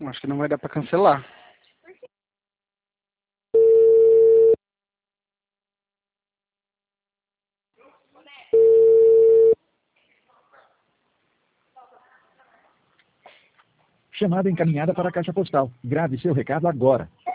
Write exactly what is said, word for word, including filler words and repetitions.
Acho que não vai dar para cancelar. Chamada encaminhada para a caixa postal. Grave seu recado agora.